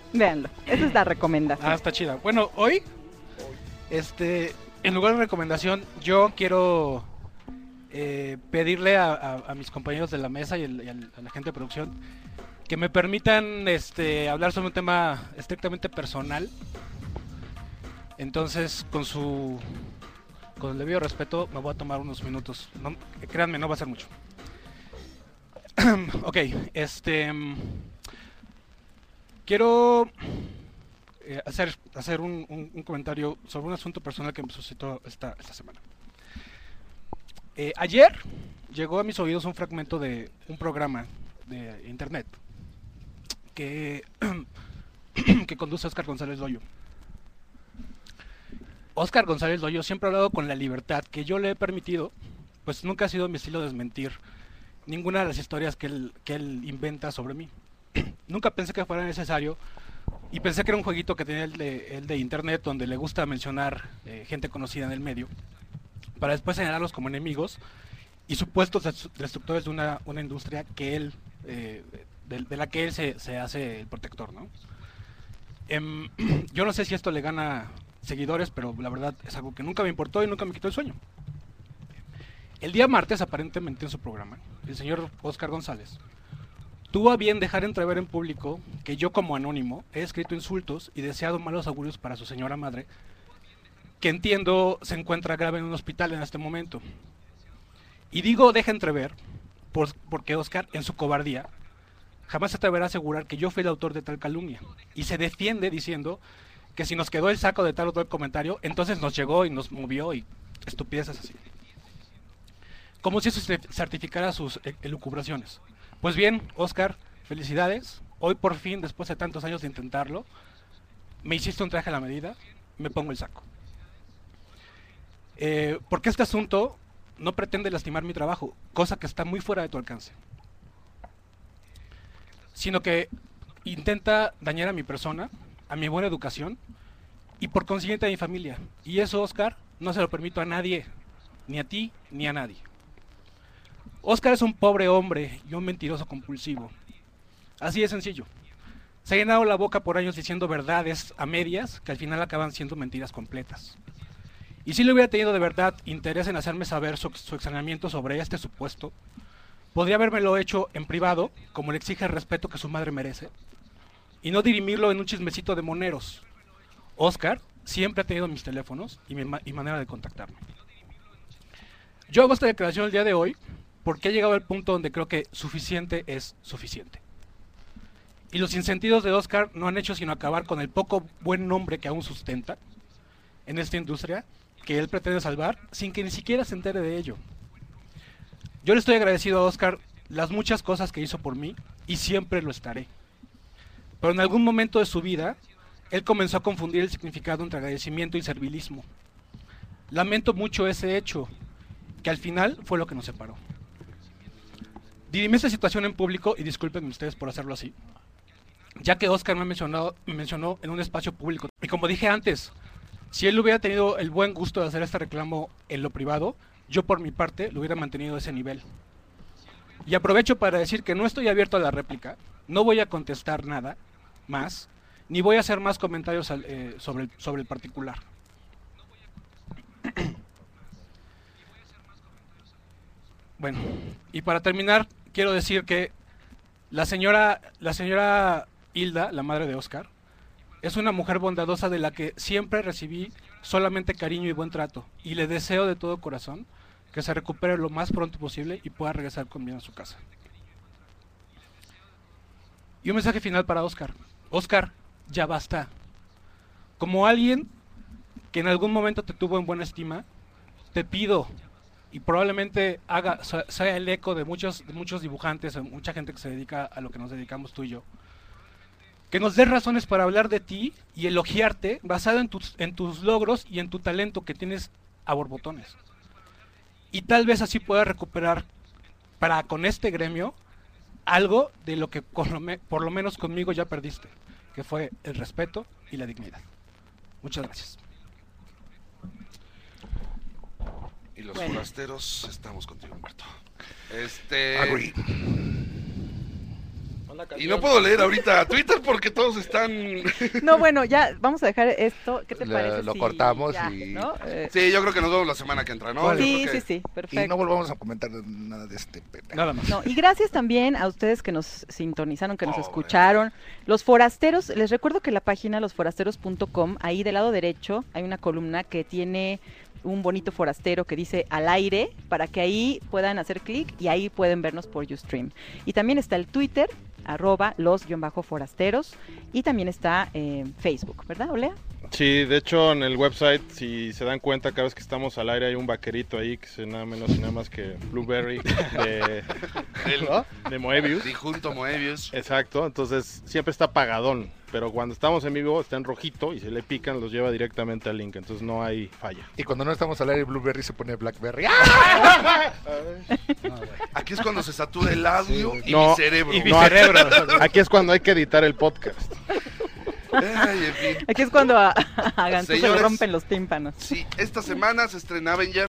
Véanlo, esa es la recomendación. Está chida. Bueno, hoy, en lugar de recomendación, yo quiero pedirle a mis compañeros de la mesa a la gente de producción que me permitan hablar sobre un tema estrictamente personal. Entonces, con el debido respeto, me voy a tomar unos minutos. No, créanme, no va a ser mucho. Ok, quiero hacer un comentario sobre un asunto personal que me suscitó esta semana. Ayer llegó a mis oídos un fragmento de un programa de internet que, que conduce Oscar González Loyo. Oscar González Loyo siempre ha hablado con la libertad que yo le he permitido, pues nunca ha sido mi estilo desmentir ninguna de las historias que él inventa sobre mí. Nunca pensé que fuera necesario y pensé que era un jueguito que tenía el de internet donde le gusta mencionar gente conocida en el medio para después señalarlos como enemigos y supuestos destructores de una industria que él de la que él se hace el protector, ¿no? Yo no sé si esto le gana seguidores, pero la verdad es algo que nunca me importó y nunca me quitó el sueño. El día martes, aparentemente en su programa, el señor Oscar González tuvo a bien dejar entrever en público que yo como anónimo he escrito insultos y deseado malos augurios para su señora madre, que entiendo se encuentra grave en un hospital en este momento. Y digo deja entrever porque Oscar, en su cobardía, jamás se atreverá a asegurar que yo fui el autor de tal calumnia. Y se defiende diciendo que si nos quedó el saco de tal o tal comentario, entonces nos llegó y nos movió y estupideces así. Como si eso certificara sus elucubraciones. Pues bien, Oscar, felicidades. Hoy por fin, después de tantos años de intentarlo, me hiciste un traje a la medida, me pongo el saco. Porque este asunto no pretende lastimar mi trabajo, cosa que está muy fuera de tu alcance, sino que intenta dañar a mi persona, a mi buena educación y por consiguiente a mi familia. Y eso, Oscar, no se lo permito a nadie, ni a ti, ni a nadie. Oscar es un pobre hombre y un mentiroso compulsivo. Así de sencillo. Se ha llenado la boca por años diciendo verdades a medias que al final acaban siendo mentiras completas. Y si le hubiera tenido de verdad interés en hacerme saber su extrañamiento sobre este supuesto, podría habérmelo hecho en privado, como le exige el respeto que su madre merece, y no dirimirlo en un chismecito de moneros. Oscar siempre ha tenido mis teléfonos y manera de contactarme. Yo hago esta declaración el día de hoy porque he llegado al punto donde creo que suficiente es suficiente. Y los insentidos de Oscar no han hecho sino acabar con el poco buen nombre que aún sustenta en esta industria que él pretende salvar sin que ni siquiera se entere de ello. Yo le estoy agradecido a Oscar las muchas cosas que hizo por mí y siempre lo estaré. Pero en algún momento de su vida, él comenzó a confundir el significado entre agradecimiento y servilismo. Lamento mucho ese hecho, que al final fue lo que nos separó. Dirimí esta situación en público y discúlpenme ustedes por hacerlo así, ya que Oscar me mencionó en un espacio público. Y como dije antes, si él hubiera tenido el buen gusto de hacer este reclamo en lo privado, yo por mi parte lo hubiera mantenido a ese nivel. Y aprovecho para decir que no estoy abierto a la réplica, no voy a contestar nada más, ni voy a hacer más comentarios sobre el particular. Bueno, y para terminar, quiero decir que la señora Hilda, la madre de Oscar, es una mujer bondadosa de la que siempre recibí solamente cariño y buen trato, y le deseo de todo corazón que se recupere lo más pronto posible y pueda regresar con bien a su casa. Y un mensaje final para Oscar. Oscar, ya basta. Como alguien que en algún momento te tuvo en buena estima, te pido, y probablemente sea el eco de muchos dibujantes, de mucha gente que se dedica a lo que nos dedicamos tú y yo, que nos des razones para hablar de ti y elogiarte basado en tus logros y en tu talento que tienes a borbotones. Y tal vez así puedas recuperar para con este gremio algo de lo que por lo menos conmigo ya perdiste, que fue el respeto y la dignidad. Muchas gracias. Y los Bueno. forasteros estamos contigo, Humberto. Agree. Y no puedo leer ahorita Twitter porque todos están... No, bueno, ya vamos a dejar esto. ¿Qué te parece? Lo si cortamos ya, y... ¿no? Sí, yo creo que nos vemos la semana que entra, ¿no? Vale. Sí, Yo creo sí, que- sí, perfecto. Y no volvamos a comentar nada de este pendejo. Nada más. No, y gracias también a ustedes que nos sintonizaron, que nos Oh, escucharon. Los forasteros, les recuerdo que la página losforasteros.com, ahí del lado derecho hay una columna que tiene un bonito forastero que dice al aire, para que ahí puedan hacer clic y ahí pueden vernos por Ustream. Y también está el Twitter, @los_forasteros, y también está Facebook, ¿verdad, Olea? Sí, de hecho en el website, si se dan cuenta, cada vez que estamos al aire hay un vaquerito ahí que es nada menos y nada más que Blueberry de Moebius. Dijunto Moebius. Exacto, entonces siempre está apagadón, pero cuando estamos en vivo está en rojito y si le pican los lleva directamente al link, entonces no hay falla. Y cuando no estamos al aire, Blueberry se pone Blackberry. Aquí es cuando se satura el audio y No, mi cerebro. y mi No, cerebro. Aquí es cuando hay que editar el podcast. Ay, en fin. Aquí es cuando a Gantú se le Señores. rompen los tímpanos. Sí, esta semana se estrena Avengers.